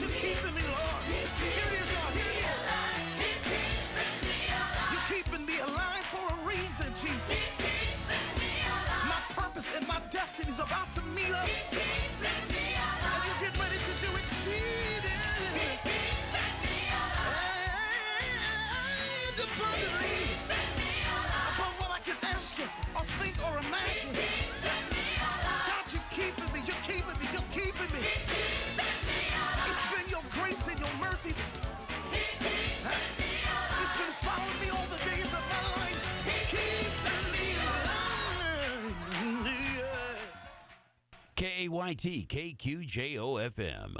you're keeping me, Lord. Here it is, y'all. Here it is. You're keeping me alive for a reason, Jesus. My purpose and my destiny is about to meet up. And you're getting ready to do exceeding and abundantly above what I can ask you or think or imagine. God, you're keeping me. You're keeping me. You're keeping me. It's been your grace and your mercy. It's been following me all the days of my life. Keeping me alive. KAYT KQJOFM.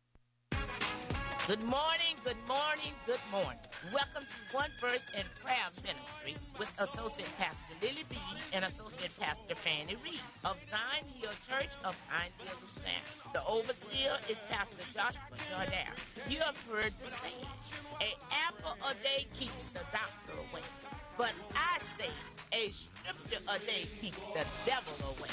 Good morning, good morning, good morning. Welcome to One Verse and Prayer Ministry with Associate Pastor Lily B. and Associate Pastor Fannie Reed of Zion Hill Church of Pineville, Louisiana. The overseer is Pastor Joshua Jardar. You have heard the saying, an apple a day keeps the doctor away. But I say, a scripture a day keeps the devil away.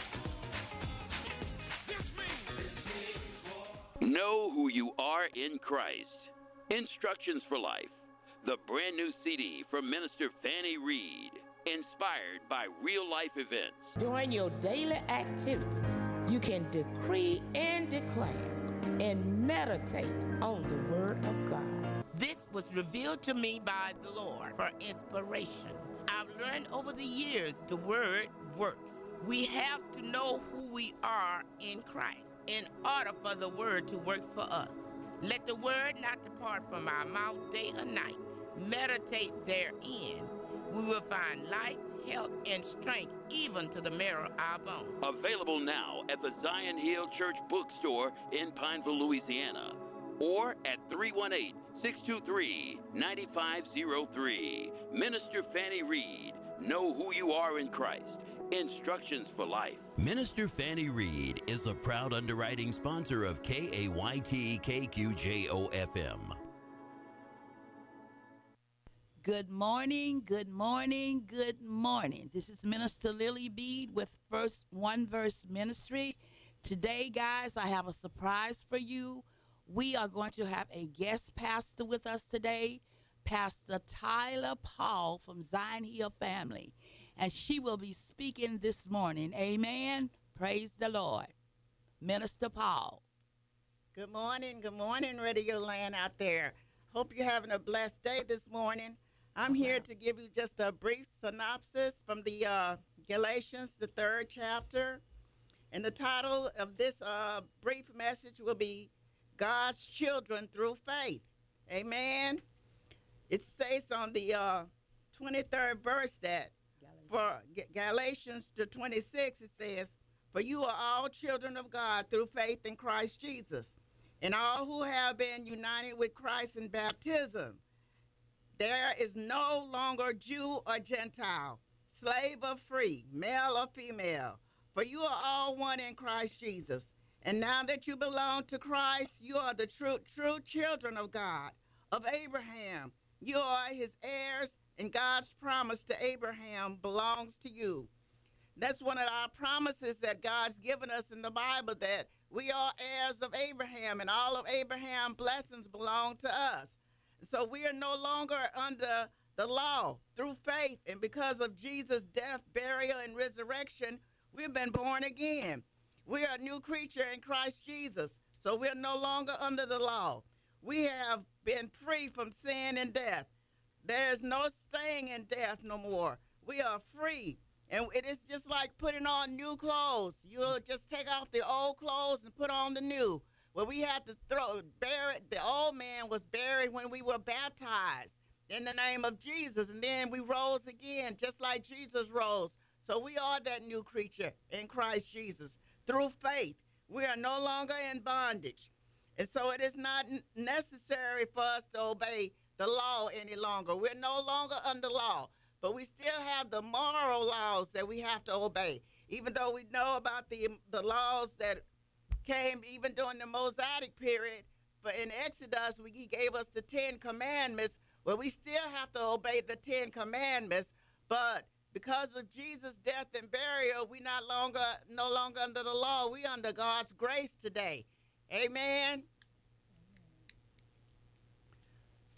Know who you are in Christ. Instructions for Life. The brand new CD from Minister Fannie Reed. Inspired by real life events. During your daily activities, you can decree and declare and meditate on the Word of God. This was revealed to me by the Lord for inspiration. I've learned over the years the Word works. We have to know who we are in Christ in order for the Word to work for us. Let the Word not depart from our mouth day or night. Meditate therein. We will find life, health, and strength even to the marrow of our bones. Available now at the Zion Hill Church Bookstore in Pineville, Louisiana, or at 318-623-9503. Minister Fannie Reed. Know who you are in Christ. Instructions for Life. Minister Fannie Reed is a proud underwriting sponsor of KAYT KQJOFM. Good morning, good morning, good morning. This is Minister Lily Bede with One Verse Ministry. Today, guys, I have a surprise for you. We are going to have a guest pastor with us today, Pastor Tyler Paul from Zion Hill Family, and she will be speaking this morning. Amen. Praise the Lord. Minister Paul. Good morning, Radio Land out there. Hope you're having a blessed day this morning. I'm here to give you just a brief synopsis from the Galatians, the 3rd chapter. And the title of this brief message will be God's Children Through Faith. Amen. It says on the 23rd verse that for Galatians 2:26, it says, for you are all children of God through faith in Christ Jesus, and all who have been united with Christ in baptism. There is no longer Jew or Gentile, slave or free, male or female, for you are all one in Christ Jesus. And now that you belong to Christ, you are the true children of God, of Abraham. You are his heirs, and God's promise to Abraham belongs to you. That's one of our promises that God's given us in the Bible, that we are heirs of Abraham, and all of Abraham's blessings belong to us. So we are no longer under the law. Through faith and because of Jesus' death, burial, and resurrection, we've been born again. We are a new creature in Christ Jesus, so we're no longer under the law. We have been free from sin and death. There's no staying in death no more. We are free. And it is just like putting on new clothes. You'll just take off the old clothes and put on the new. Well, we had to bury the old man was buried when we were baptized in the name of Jesus. And then we rose again, just like Jesus rose. So we are that new creature in Christ Jesus. Through faith, we are no longer in bondage. And so it is not necessary for us to obey the law any longer. We're no longer under law, but we still have the moral laws that we have to obey. Even though we know about the laws that came even during the Mosaic period, but in Exodus, he gave us the 10 commandments. Well, we still have to obey the 10 commandments, but because of Jesus' death and burial, we no longer under the law. We under God's grace today. Amen.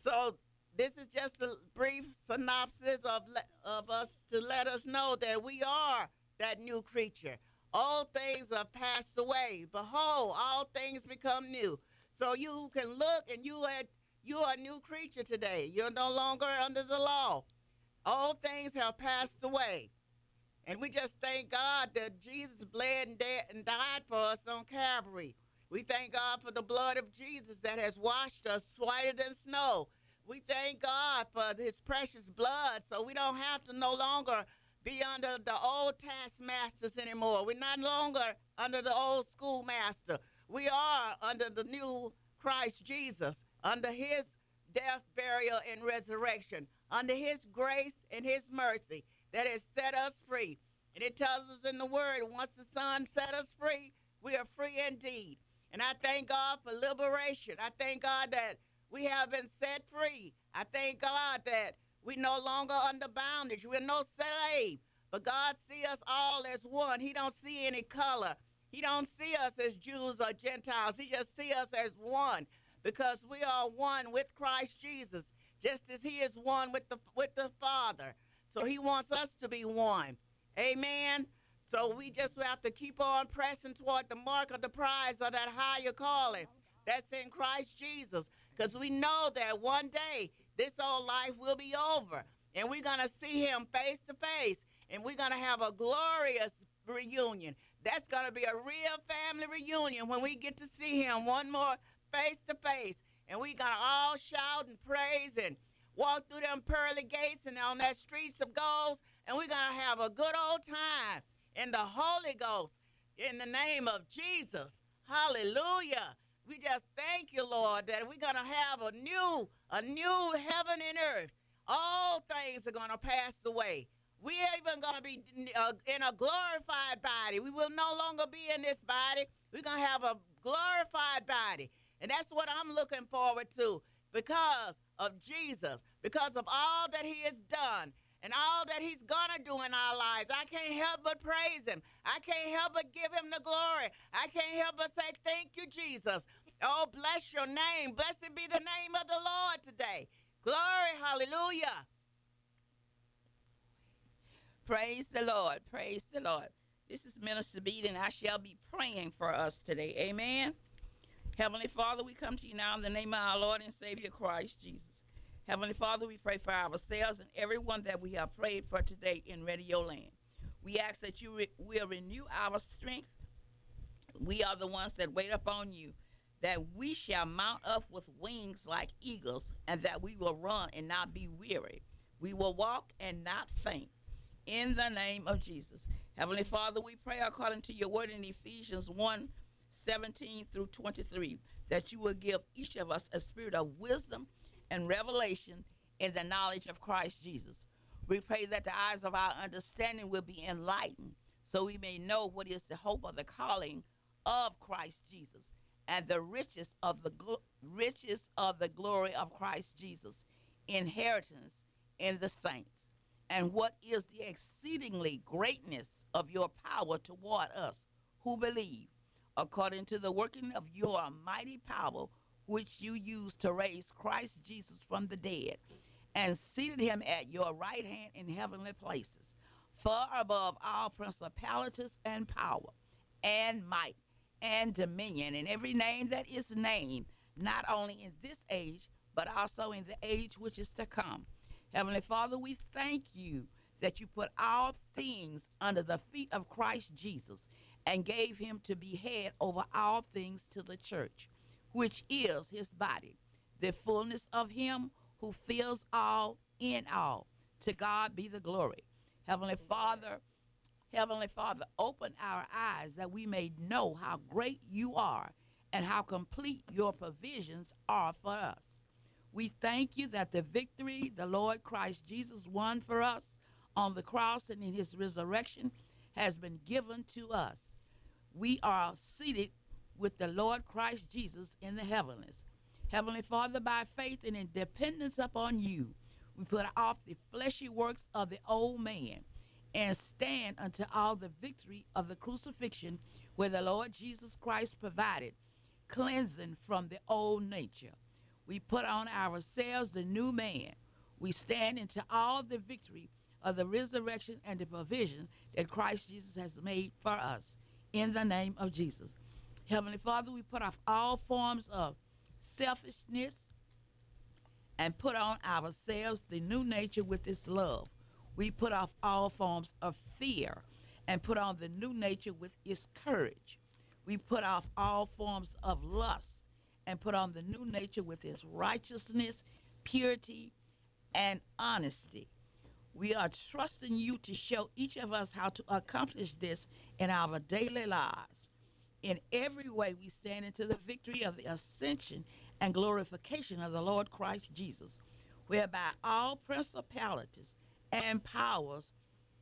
So this is just a brief synopsis of us to let us know that we are that new creature. All things are passed away. Behold, all things become new. So you can look and you are a new creature today. You're no longer under the law. All things have passed away. And we just thank God that Jesus bled and died for us on Calvary. We thank God for the blood of Jesus that has washed us whiter than snow. We thank God for his precious blood so we don't have to no longer be under the old taskmasters anymore. We're not longer under the old schoolmaster. We are under the new Christ Jesus, under his death, burial, and resurrection, under his grace and his mercy that has set us free. And it tells us in the word, once the Son set us free, we are free indeed. And I thank God for liberation. I thank God that we have been set free. I thank God that we're no longer under bondage. We're no slave. But God see us all as one. He don't see any color. He don't see us as Jews or Gentiles. He just see us as one because we are one with Christ Jesus, just as he is one with the Father. So he wants us to be one. Amen. So we just have to keep on pressing toward the mark of the prize of that higher calling that's in Christ Jesus. Because we know that one day this old life will be over. And we're going to see him face to face. And we're going to have a glorious reunion. That's going to be a real family reunion when we get to see him one more face to face. And we're going to all shout and praise and walk through them pearly gates and on that streets of gold. And we're going to have a good old time in the Holy Ghost in the name of Jesus. Hallelujah. We just thank you, Lord, that we're going to have a new heaven and earth. All things are going to pass away. We are even going to be in a glorified body. We will no longer be in this body. We're going to have a glorified body. And that's what I'm looking forward to because of Jesus, because of all that he has done and all that he's going to do in our lives. I can't help but praise him. I can't help but give him the glory. I can't help but say thank you, Jesus. Oh, bless your name. Blessed be the name of the Lord today. Glory, hallelujah. Praise the Lord. Praise the Lord. This is Minister Beat, and I shall be praying for us today. Amen. Heavenly Father, we come to you now in the name of our Lord and Savior Christ Jesus. Heavenly Father, we pray for ourselves and everyone that we have prayed for today in Radio Land. We ask that you will renew our strength. We are the ones that wait upon you, that we shall mount up with wings like eagles, and that we will run and not be weary. We will walk and not faint. In the name of Jesus. Heavenly Father, we pray according to your word in Ephesians 1:17 through 23, that you will give each of us a spirit of wisdom and revelation in the knowledge of Christ Jesus. We pray that the eyes of our understanding will be enlightened, so we may know what is the hope of the calling of Christ Jesus and the riches of the glory of Christ Jesus, inheritance in the saints. And what is the exceedingly greatness of your power toward us who believe, according to the working of your mighty power, which you used to raise Christ Jesus from the dead, and seated him at your right hand in heavenly places, far above all principalities and power, and might, and dominion, and every name that is named, not only in this age, but also in the age which is to come. Heavenly Father, we thank you that you put all things under the feet of Christ Jesus and gave him to be head over all things to the church, which is his body, the fullness of him who fills all in all. To God be the glory. Heavenly Father, open our eyes that we may know how great you are and how complete your provisions are for us. We thank you that the victory the Lord Christ Jesus won for us on the cross and in his resurrection has been given to us. We are seated with the Lord Christ Jesus in the heavens. Heavenly Father, by faith and in dependence upon you, we put off the fleshy works of the old man and stand unto all the victory of the crucifixion, where the Lord Jesus Christ provided cleansing from the old nature. We put on ourselves the new man. We stand into all the victory of the resurrection and the provision that Christ Jesus has made for us in the name of Jesus. Heavenly Father, we put off all forms of selfishness and put on ourselves the new nature with its love. We put off all forms of fear and put on the new nature with its courage. We put off all forms of lust and put on the new nature with its righteousness, purity, and honesty. We are trusting you to show each of us how to accomplish this in our daily lives. In every way, we stand into the victory of the ascension and glorification of the Lord Christ Jesus, whereby all principalities and powers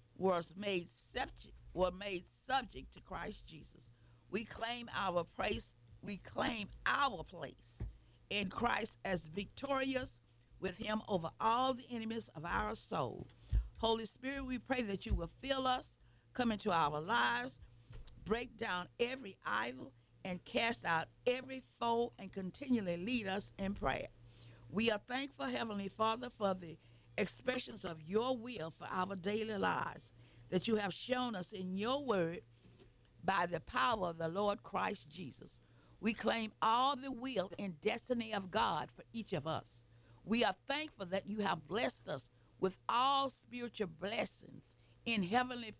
were made subject to Christ Jesus. We claim our place. We claim our place in Christ as victorious with him over all the enemies of our soul. Holy Spirit, we pray that you will fill us, come into our lives, break down every idol, and cast out every foe, and continually lead us in prayer. We are thankful, Heavenly Father, for the expressions of your will for our daily lives that you have shown us in your word by the power of the Lord Christ Jesus. We claim all the will and destiny of God for each of us. We are thankful that you have blessed us with all spiritual blessings in heavenly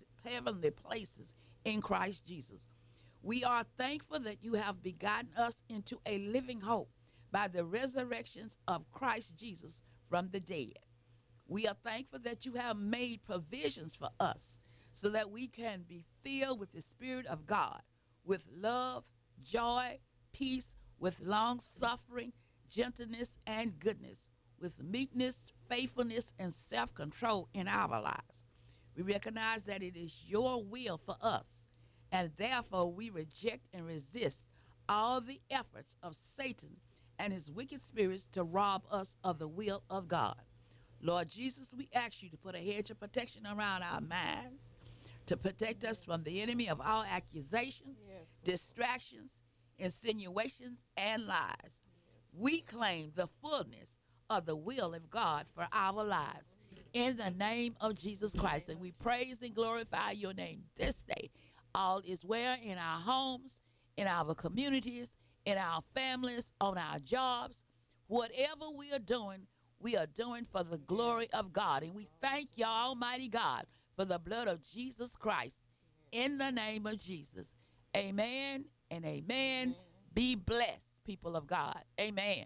places in Christ Jesus. We are thankful that you have begotten us into a living hope by the resurrections of Christ Jesus from the dead. We are thankful that you have made provisions for us so that we can be filled with the Spirit of God, with love, joy, peace, with long suffering, gentleness, and goodness, with meekness, faithfulness, and self-control in our lives. We recognize that it is your will for us, and therefore we reject and resist all the efforts of Satan and his wicked spirits to rob us of the will of God. Lord Jesus, we ask you to put a hedge of protection around our minds, to protect us from the enemy of all accusation, distractions, insinuations, and lies. We claim the fullness of the will of God for our lives in the name of Jesus Christ. And we praise and glorify your name this day. All is well in our homes, in our communities, in our families, on our jobs. Whatever we are doing for the glory of God. And we thank you, Almighty God, for the blood of Jesus Christ in the name of Jesus. Amen and amen. Be blessed, people of God. Amen.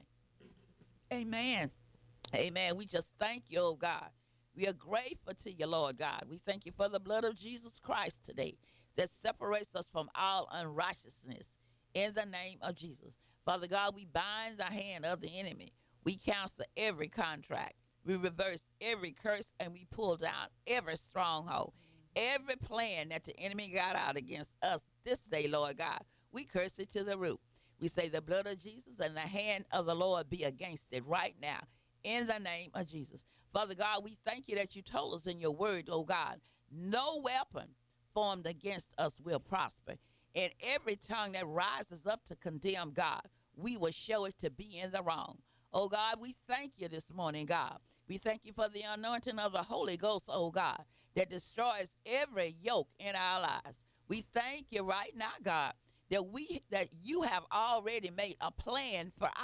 Amen. Amen. We just thank you, oh God. We are grateful to you, Lord God. We thank you for the blood of Jesus Christ today that separates us from all unrighteousness in the name of Jesus. Father God, we bind the hand of the enemy. We cancel every contract. We reverse every curse, and we pull down every stronghold. Every plan that the enemy got out against us this day, Lord God, we curse it to the root. We say the blood of Jesus and the hand of the Lord be against it right now in the name of Jesus. Father God, we thank you that you told us in your word, oh God, no weapon formed against us will prosper. And every tongue that rises up to condemn God, we will show it to be in the wrong. Oh God, we thank you this morning, God. We thank you for the anointing of the Holy Ghost, oh God, that destroys every yoke in our lives. We thank you right now, God, that you have already made a plan for